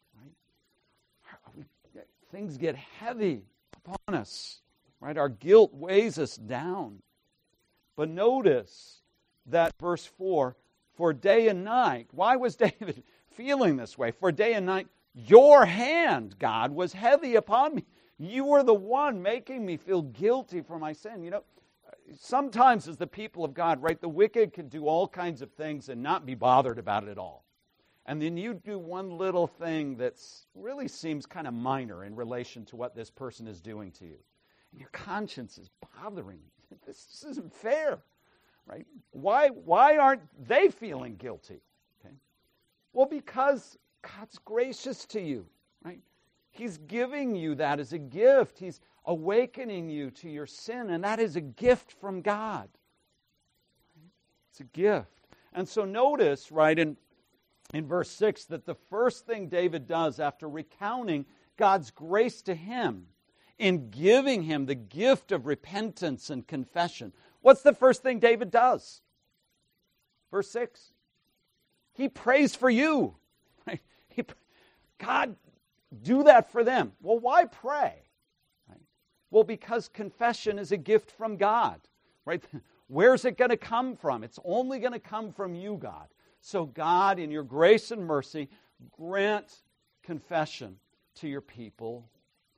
Right? Things get heavy upon us. Right? Our guilt weighs us down. But notice that verse four, for day and night, why was David feeling this way? For day and night, your hand, God, was heavy upon me. You were the one making me feel guilty for my sin. You know, sometimes as the people of God, right, the wicked can do all kinds of things and not be bothered about it at all. And then you do one little thing that really seems kind of minor in relation to what this person is doing to you. And your conscience is bothering you. This, this isn't fair, right? Why, why aren't they feeling guilty? Okay. Well, because God's gracious to you, right? He's giving you that as a gift. He's awakening you to your sin, and that is a gift from God. It's a gift. And so notice, right, in, in verse six, that the first thing David does after recounting God's grace to him, in giving him the gift of repentance and confession, what's the first thing David does? Verse six. He prays for you. Right? He, God, do that for them. Well, why pray? Right? Well, because confession is a gift from God. Right? Where's it going to come from? It's only going to come from you, God. So God, in your grace and mercy, grant confession to your people.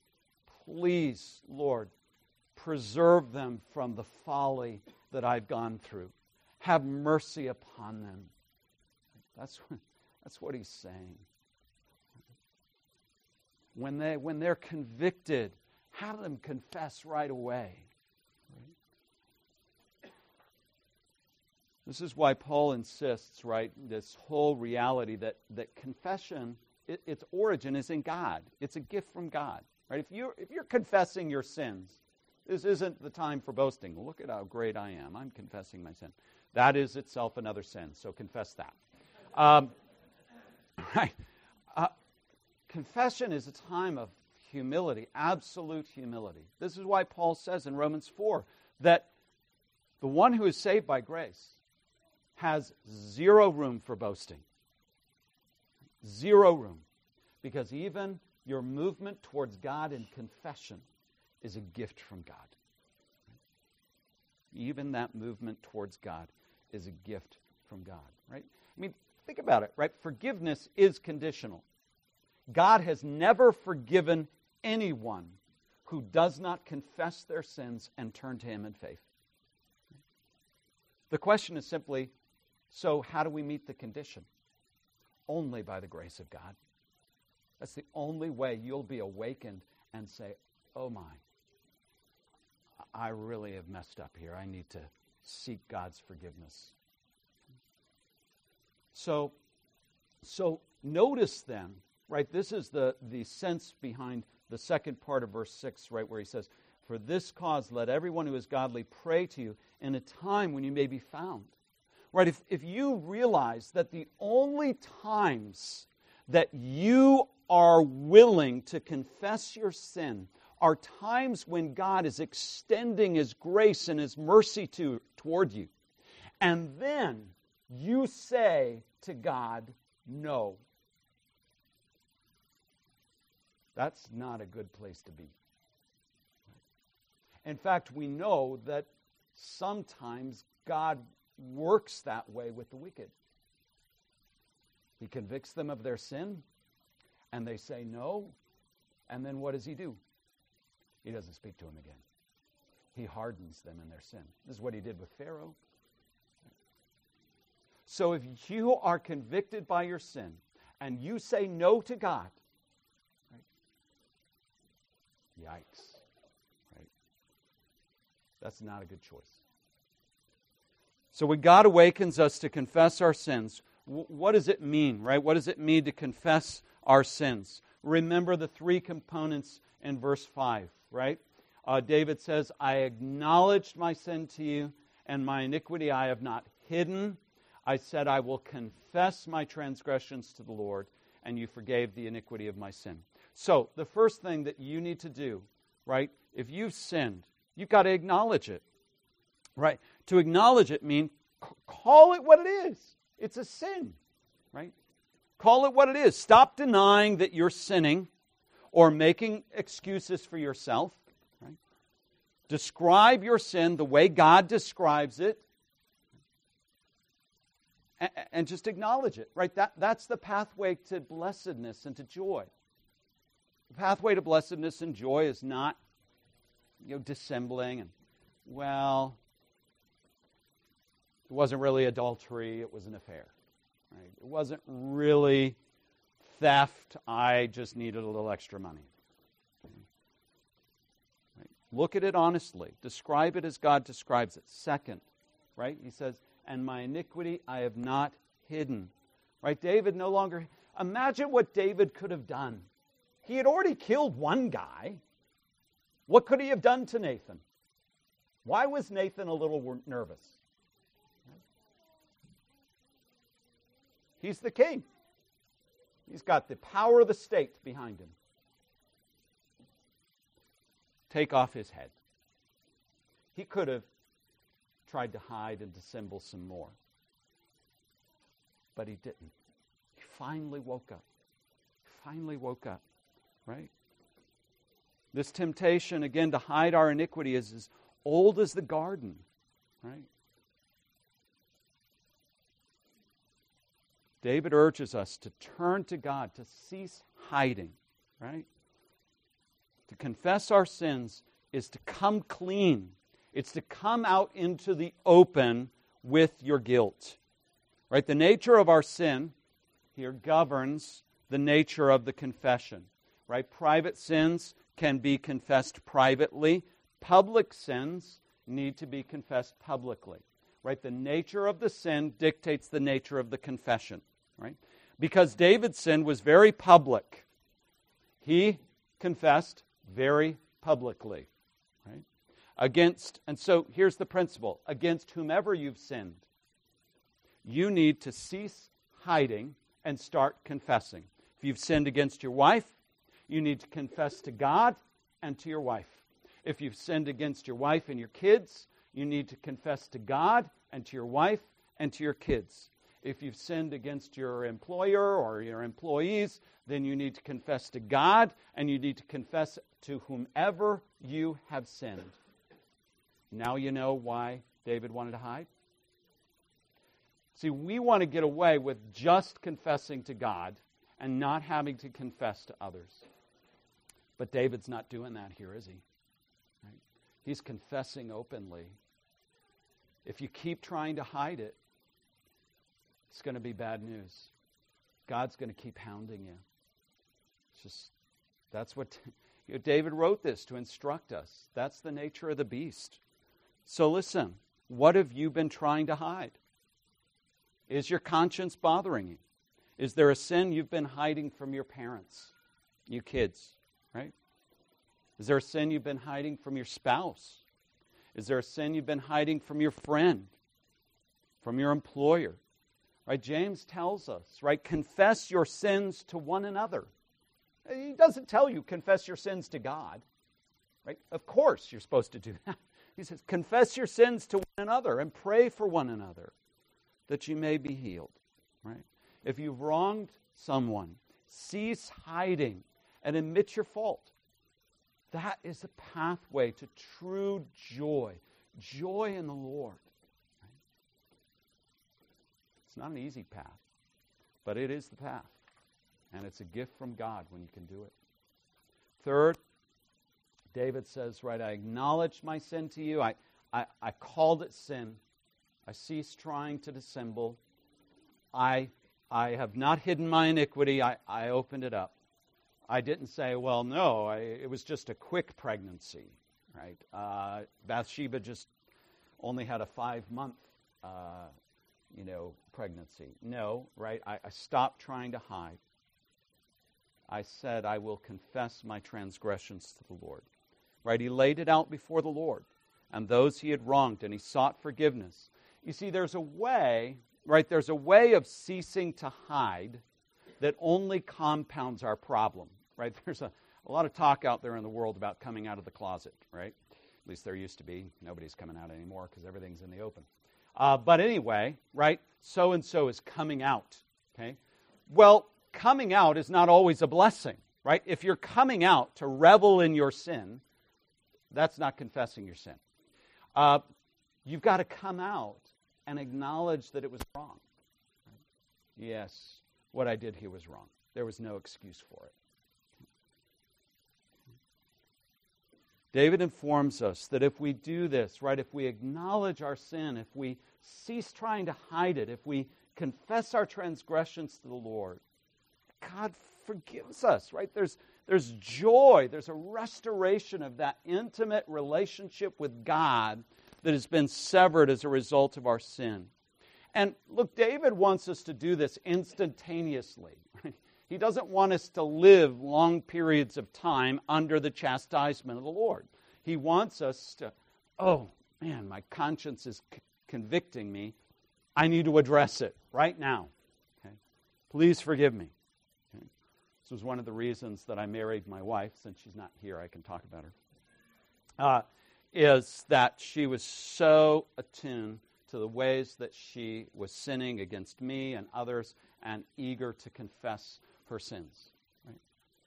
Please, Lord, preserve them from the folly that I've gone through. Have mercy upon them. That's what, that's what he's saying. When, they, when they're convicted, have them confess right away. Right? This is why Paul insists, right, this whole reality that, that confession, it, its origin is in God. It's a gift from God. Right? If you're, if you're confessing your sins, this isn't the time for boasting. Look at how great I am. I'm confessing my sin. That is itself another sin, so confess that. Um, right? Uh, confession is a time of humility, absolute humility. This is why Paul says in Romans four that the one who is saved by grace has zero room for boasting. Zero room. Because even your movement towards God in confession is a gift from God. Even that movement towards God is a gift from God, right? I mean, think about it, right? Forgiveness is conditional. God has never forgiven anyone who does not confess their sins and turn to Him in faith. The question is simply, so how do we meet the condition? Only by the grace of God. That's the only way you'll be awakened and say, oh my, I really have messed up here. I need to seek God's forgiveness. So, so notice then, right, this is the, the sense behind the second part of verse six, right, where he says, for this cause let everyone who is godly pray to you in a time when you may be found. Right, if, if you realize that the only times that you are willing to confess your sin are times when God is extending His grace and His mercy to, toward you. And then you say to God, no. That's not a good place to be. In fact, we know that sometimes God works that way with the wicked. He convicts them of their sin, and they say no, and then what does He do? He doesn't speak to them again. He hardens them in their sin. This is what He did with Pharaoh. So if you are convicted by your sin, and you say no to God, right? Yikes. Right? That's not a good choice. So when God awakens us to confess our sins, what does it mean, right? What does it mean to confess our sins? Remember the three components in verse five, right? Uh, David says, I acknowledged my sin to you, and my iniquity I have not hidden. I said, I will confess my transgressions to the Lord, and you forgave the iniquity of my sin. So the first thing that you need to do, right, if you've sinned, you've got to acknowledge it, right? To acknowledge it means call it what it is. It's a sin, right? Call it what it is. Stop denying that you're sinning or making excuses for yourself, right? Describe your sin the way God describes it, and, and just acknowledge it, right? That, that's the pathway to blessedness and to joy. The pathway to blessedness and joy is not, you know, dissembling and, well, it wasn't really adultery, it was an affair. Right? It wasn't really theft, I just needed a little extra money. Right? Look at it honestly. Describe it as God describes it. Second, right? He says, and my iniquity I have not hidden. Right? David no longer... Imagine what David could have done. He had already killed one guy. What could he have done to Nathan? Why was Nathan a little nervous? He's the king. He's got the power of the state behind him. Take off his head. He could have tried to hide and dissemble some more. But he didn't. He finally woke up. He finally woke up. Right? This temptation, again, to hide our iniquity is as old as the garden. Right? David urges us to turn to God, to cease hiding, right? To confess our sins is to come clean. It's to come out into the open with your guilt, right? The nature of our sin here governs the nature of the confession, right? Private sins can be confessed privately. Public sins need to be confessed publicly, right? The nature of the sin dictates the nature of the confession. Right? Because David's sin was very public. He confessed very publicly. Right? Against, and so here's the principle. Against whomever you've sinned, you need to cease hiding and start confessing. If you've sinned against your wife, you need to confess to God and to your wife. If you've sinned against your wife and your kids, you need to confess to God and to your wife and to your kids. If you've sinned against your employer or your employees, then you need to confess to God and you need to confess to whomever you have sinned. Now you know why David wanted to hide? See, we want to get away with just confessing to God and not having to confess to others. But David's not doing that here, is he? Right? He's confessing openly. If you keep trying to hide it, it's going to be bad news. God's going to keep hounding you. It's just, that's what, you know, David wrote this to instruct us. That's the nature of the beast. So listen, what have you been trying to hide? Is your conscience bothering you? Is there a sin you've been hiding from your parents, you kids, right? Is there a sin you've been hiding from your spouse? Is there a sin you've been hiding from your friend, from your employer? Right, James tells us, right, confess your sins to one another. He doesn't tell you confess your sins to God. Right? Of course you're supposed to do that. He says, confess your sins to one another and pray for one another that you may be healed. Right? If you've wronged someone, cease hiding and admit your fault. That is the pathway to true joy. Joy in the Lord. Right? It's not an easy path, but it is the path. And it's a gift from God when you can do it. Third, David says, right, I acknowledged my sin to you. I, I, I called it sin. I ceased trying to dissemble. I, I have not hidden my iniquity. I, I opened it up. I didn't say, well, no, I, it was just a quick pregnancy, right? Uh, Bathsheba just only had a five-month, uh, you know, pregnancy. No, right? I, I stopped trying to hide. I said, I will confess my transgressions to the Lord. Right? He laid it out before the Lord and those he had wronged, and he sought forgiveness. You see, there's a way, right? There's a way of ceasing to hide that only compounds our problem, right? There's a, a lot of talk out there in the world about coming out of the closet, right? At least there used to be. Nobody's coming out anymore because everything's in the open. Uh, but anyway, right? So-and-so is coming out, okay? Well, coming out is not always a blessing, right? If you're coming out to revel in your sin, that's not confessing your sin. Uh, you've got to come out and acknowledge that it was wrong. Right? Yes, what I did here was wrong. There was no excuse for it. David informs us that if we do this, right, if we acknowledge our sin, if we cease trying to hide it, if we confess our transgressions to the Lord, God forgives us, right? There's, there's joy. There's a restoration of that intimate relationship with God that has been severed as a result of our sin. And look, David wants us to do this instantaneously. Right? He doesn't want us to live long periods of time under the chastisement of the Lord. He wants us to, oh, man, my conscience is c- convicting me. I need to address it right now. Okay? Please forgive me. Okay? This was one of the reasons that I married my wife. Since she's not here, I can talk about her. Uh, is that she was so attuned to the ways that she was sinning against me and others and eager to confess her sins. Right?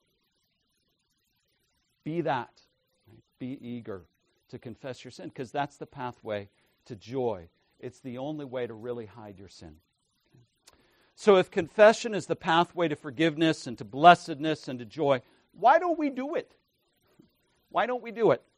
Be that. Right? Be eager to confess your sin, because that's the pathway to joy. It's the only way to really hide your sin. Okay? So if confession is the pathway to forgiveness and to blessedness and to joy, why don't we do it? Why don't we do it?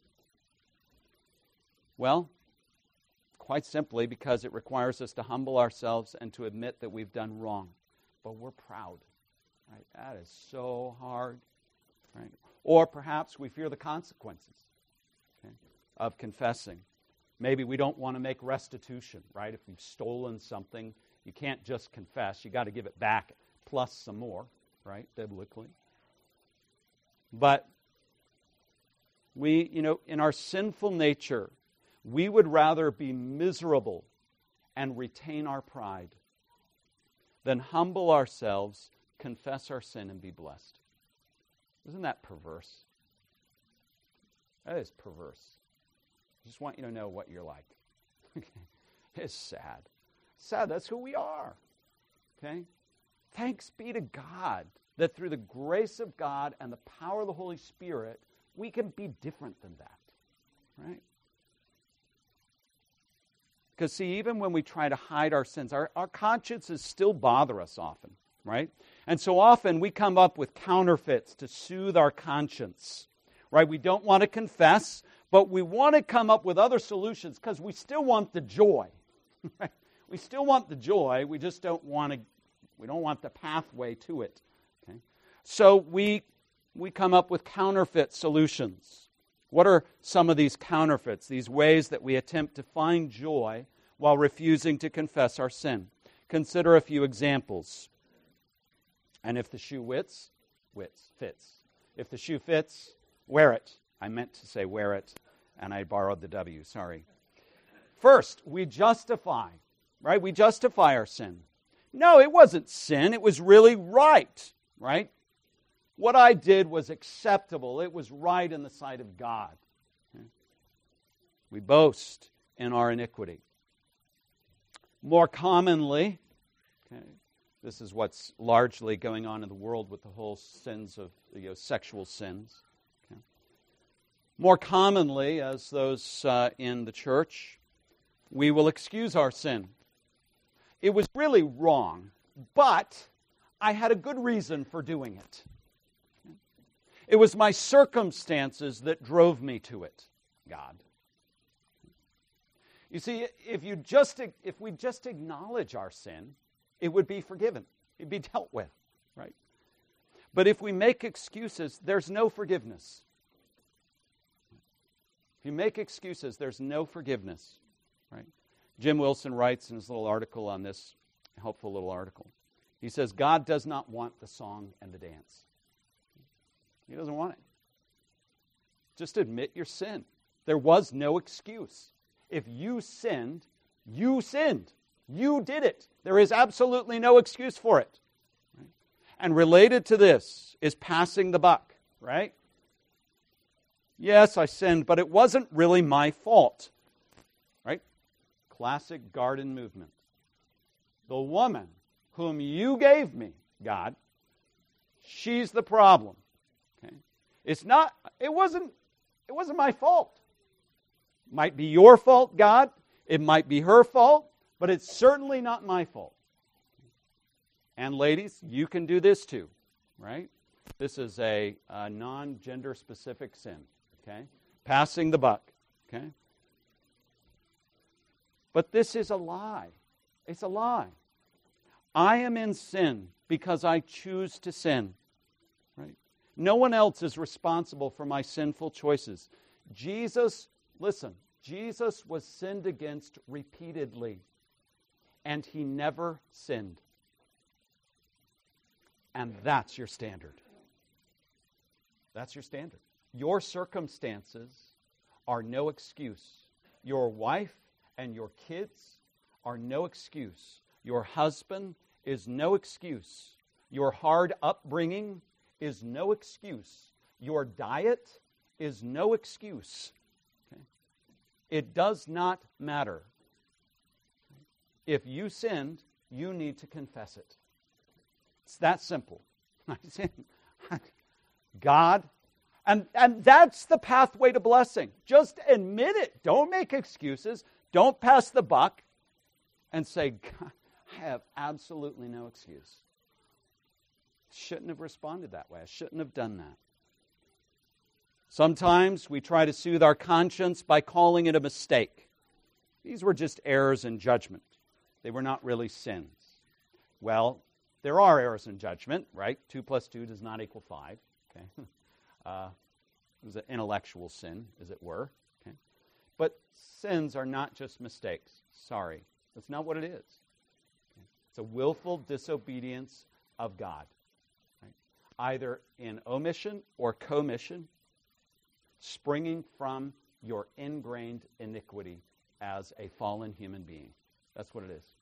Well, quite simply because it requires us to humble ourselves and to admit that we've done wrong. But we're proud. Right? That is so hard. Right? Or perhaps we fear the consequences, okay, of confessing. Maybe we don't want to make restitution, right? If you've stolen something, you can't just confess. You got to give it back plus some more, right, biblically. But we, you know, in our sinful nature, we would rather be miserable and retain our pride than humble ourselves, confess our sin, and be blessed. Isn't that perverse? That is perverse. I just want you to know what you're like. It's sad. Sad, that's who we are. Okay? Thanks be to God that through the grace of God and the power of the Holy Spirit, we can be different than that. Right? Because, see, even when we try to hide our sins, our, our consciences still bother us often, right? And so often we come up with counterfeits to soothe our conscience, right? We don't want to confess, but we want to come up with other solutions because we still want the joy, right? We still want the joy, we just don't want to, we don't want the pathway to it, okay? So we, we come up with counterfeit solutions. What are some of these counterfeits, these ways that we attempt to find joy while refusing to confess our sin? Consider a few examples. And if the shoe wits, wits, fits. If the shoe fits, wear it. I meant to say wear it, and I borrowed the W, sorry. First, we justify, right? We justify our sin. No, it wasn't sin. It was really right, right? What I did was acceptable. It was right in the sight of God. We boast in our iniquity. More commonly, okay, this is what's largely going on in the world with the whole sins of, you know, sexual sins. Okay. More commonly, as those uh, in the church, we will excuse our sin. It was really wrong, but I had a good reason for doing it. It was my circumstances that drove me to it, God. You see, if you just if we just acknowledge our sin, it would be forgiven. It'd be dealt with, right? But if we make excuses, there's no forgiveness. If you make excuses, there's no forgiveness, right? Jim Wilson writes in his little article on this, helpful little article. He says, God does not want the song and the dance. He doesn't want it. Just admit your sin. There was no excuse. If you sinned, you sinned. You did it. There is absolutely no excuse for it. Right? And related to this is passing the buck, right? Yes, I sinned, but it wasn't really my fault. Right? Classic garden movement. The woman whom you gave me, God, she's the problem. Okay? It's not, it wasn't, it wasn't my fault. Might be your fault, God. It might be her fault, but it's certainly not my fault. And ladies, you can do this too, right? This is a, a non-gender specific sin, okay? Passing the buck, okay? But this is a lie. It's a lie. I am in sin because I choose to sin, right? No one else is responsible for my sinful choices. Jesus, listen, Jesus was sinned against repeatedly, and he never sinned. And that's your standard. That's your standard. Your circumstances are no excuse. Your wife and your kids are no excuse. Your husband is no excuse. Your hard upbringing is no excuse. Your diet is no excuse. Okay? It does not matter. If you sinned, you need to confess it. It's that simple. God, and, and that's the pathway to blessing. Just admit it. Don't make excuses. Don't pass the buck and say, God, I have absolutely no excuse. Shouldn't have responded that way. I shouldn't have done that. Sometimes we try to soothe our conscience by calling it a mistake. These were just errors in judgment. They were not really sins. Well, there are errors in judgment, right? Two plus two does not equal five. Okay, uh, it was an intellectual sin, as it were. Okay, but sins are not just mistakes. Sorry, that's not what it is. Okay? It's a willful disobedience of God, right? Either in omission or commission, springing from your ingrained iniquity as a fallen human being. That's what it is.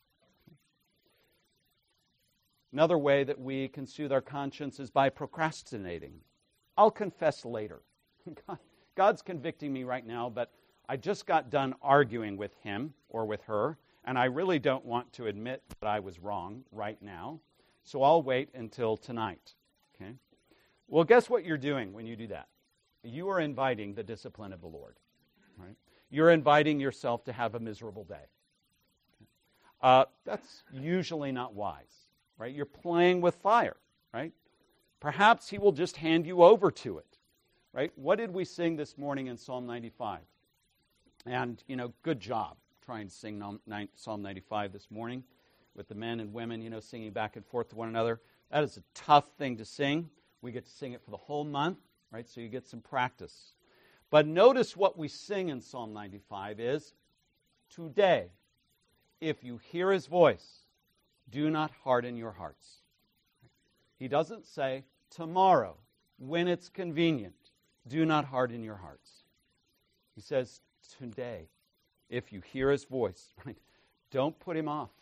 Another way that we can soothe our conscience is by procrastinating. I'll confess later. God, God's convicting me right now, but I just got done arguing with him or with her, and I really don't want to admit that I was wrong right now, so I'll wait until tonight. Okay? Well, guess what you're doing when you do that? You are inviting the discipline of the Lord. Right? You're inviting yourself to have a miserable day. Okay? Uh, that's usually not wise. Right? You're playing with fire, right? Perhaps he will just hand you over to it, right? What did we sing this morning in Psalm ninety-five? And, you know, good job trying to sing Psalm ninety-five this morning with the men and women, you know, singing back and forth to one another. That is a tough thing to sing. We get to sing it for the whole month, right? So you get some practice. But notice what we sing in Psalm ninety-five is, today, if you hear his voice, do not harden your hearts. He doesn't say, tomorrow, when it's convenient, do not harden your hearts. He says, today, if you hear his voice, right, don't put him off.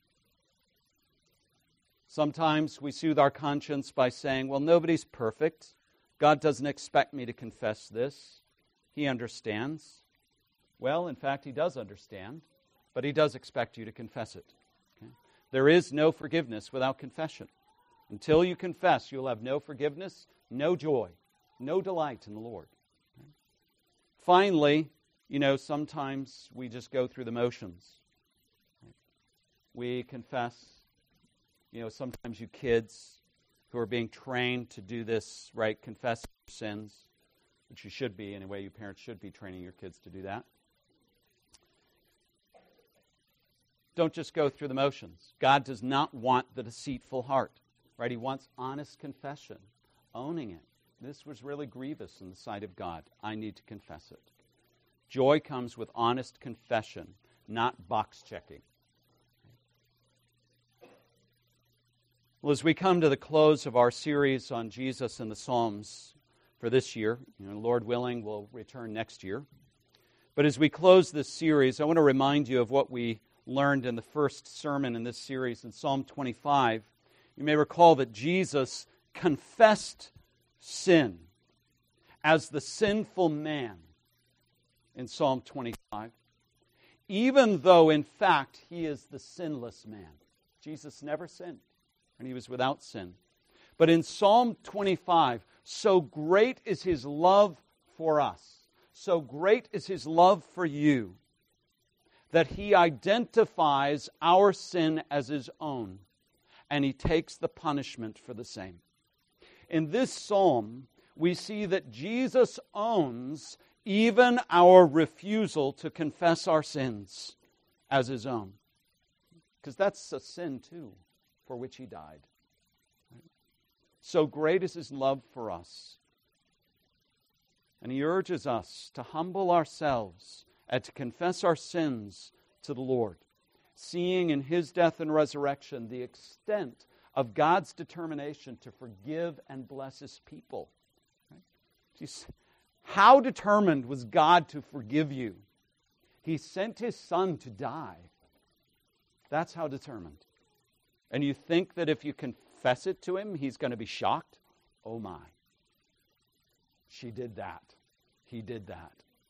Sometimes we soothe our conscience by saying, well, nobody's perfect. God doesn't expect me to confess this. He understands. Well, in fact, he does understand, but he does expect you to confess it. Okay? There is no forgiveness without confession. Until you confess, you'll have no forgiveness, no joy, no delight in the Lord. Okay? Finally, you know, sometimes we just go through the motions. Right? We confess. You know, sometimes you kids who are being trained to do this, right, confess your sins, which you should be, anyway, you parents should be training your kids to do that. Don't just go through the motions. God does not want the deceitful heart, right? He wants honest confession, owning it. This was really grievous in the sight of God. I need to confess it. Joy comes with honest confession, not box checking. Well, as we come to the close of our series on Jesus and the Psalms for this year, you know, Lord willing, we'll return next year. But as we close this series, I want to remind you of what we learned in the first sermon in this series in Psalm twenty-five. You may recall that Jesus confessed sin as the sinful man in Psalm twenty-five, even though in fact he is the sinless man. Jesus never sinned, and he was without sin. But in Psalm twenty-five, so great is his love for us, so great is his love for you, that he identifies our sin as his own, and he takes the punishment for the same. In this psalm, we see that Jesus owns even our refusal to confess our sins as his own. Because that's a sin too, for which he died. So great is his love for us. And he urges us to humble ourselves and to confess our sins to the Lord, seeing in his death and resurrection the extent of God's determination to forgive and bless his people. Right? How determined was God to forgive you? He sent his Son to die. That's how determined. And you think that if you confess it to him, he's going to be shocked? Oh my. She did that. He did that.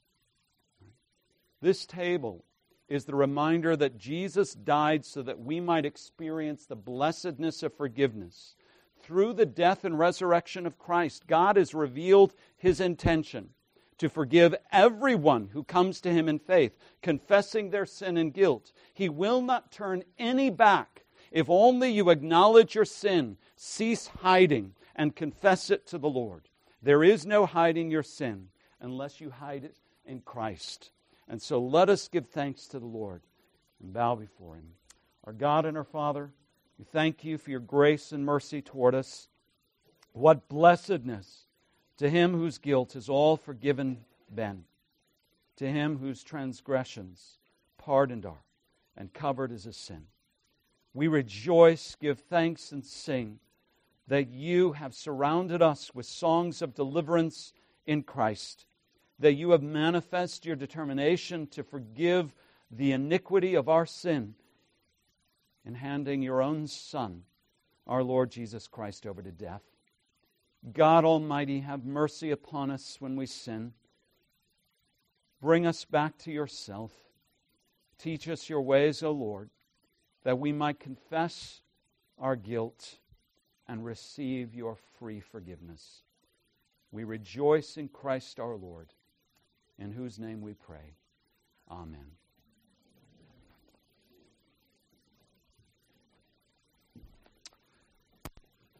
This table is the reminder that Jesus died so that we might experience the blessedness of forgiveness. Through the death and resurrection of Christ, God has revealed his intention to forgive everyone who comes to him in faith, confessing their sin and guilt. He will not turn any back if only you acknowledge your sin, cease hiding, and confess it to the Lord. There is no hiding your sin unless you hide it in Christ. And so let us give thanks to the Lord and bow before him. Our God and our Father, we thank you for your grace and mercy toward us. What blessedness to him whose guilt is all forgiven been, to him whose transgressions pardoned are and covered is his sin. We rejoice, give thanks, and sing that you have surrounded us with songs of deliverance in Christ, that you have manifested your determination to forgive the iniquity of our sin in handing your own Son, our Lord Jesus Christ, over to death. God Almighty, have mercy upon us when we sin. Bring us back to yourself. Teach us your ways, O Lord, that we might confess our guilt and receive your free forgiveness. We rejoice in Christ our Lord, in whose name we pray. Amen.